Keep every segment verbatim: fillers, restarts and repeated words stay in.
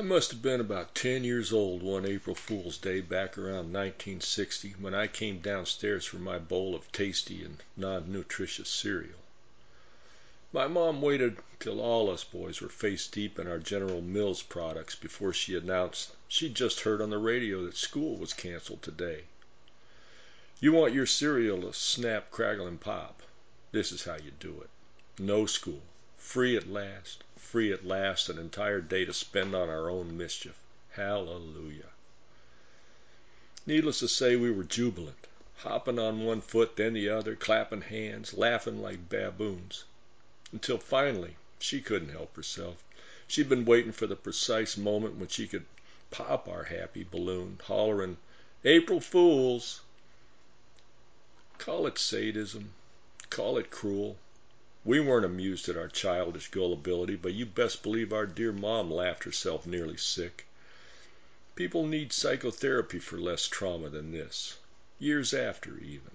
must have been about ten years old one April Fool's Day back around nineteen sixty when I came downstairs for my bowl of tasty and non-nutritious cereal. My mom waited till all us boys were face deep in our General Mills products before she announced she'd just heard on the radio that school was canceled today. You want your cereal to snap, crackle, and pop. This is how you do it. No school. Free at last. Free at last. An entire day to spend on our own mischief. Hallelujah. Needless to say, we were jubilant, hopping on one foot, then the other, clapping hands, laughing like baboons. Until finally, she couldn't help herself. She'd been waiting for the precise moment when she could pop our happy balloon, hollering, "April Fools!" Call it sadism. Call it cruel. We weren't amused at our childish gullibility, but you best believe our dear mom laughed herself nearly sick. People need psychotherapy for less trauma than this. Years after, even.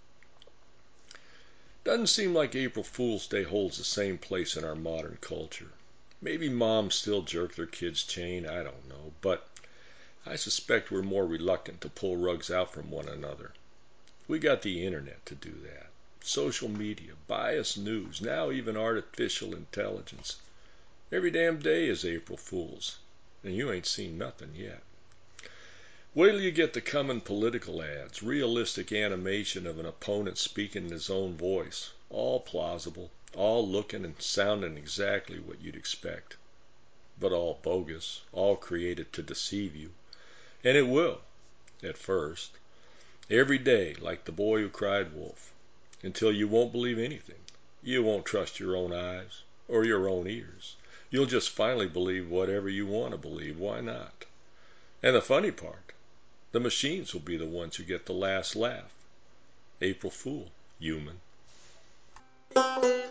Doesn't seem like April Fool's Day holds the same place in our modern culture. Maybe moms still jerk their kids' chain, I don't know, but I suspect we're more reluctant to pull rugs out from one another. We got the internet to do that. Social media, biased news, now even artificial intelligence. Every damn day is April Fool's, and you ain't seen nothing yet. Wait till you get the coming political ads, realistic animation of an opponent speaking in his own voice, all plausible, all looking and sounding exactly what you'd expect, but all bogus, all created to deceive you. And it will, at first. Every day, like the boy who cried wolf. Until you won't believe anything. You won't trust your own eyes or your own ears. You'll just finally believe whatever you want to believe. Why not? And the funny part, the machines will be the ones who get the last laugh. April Fool, human.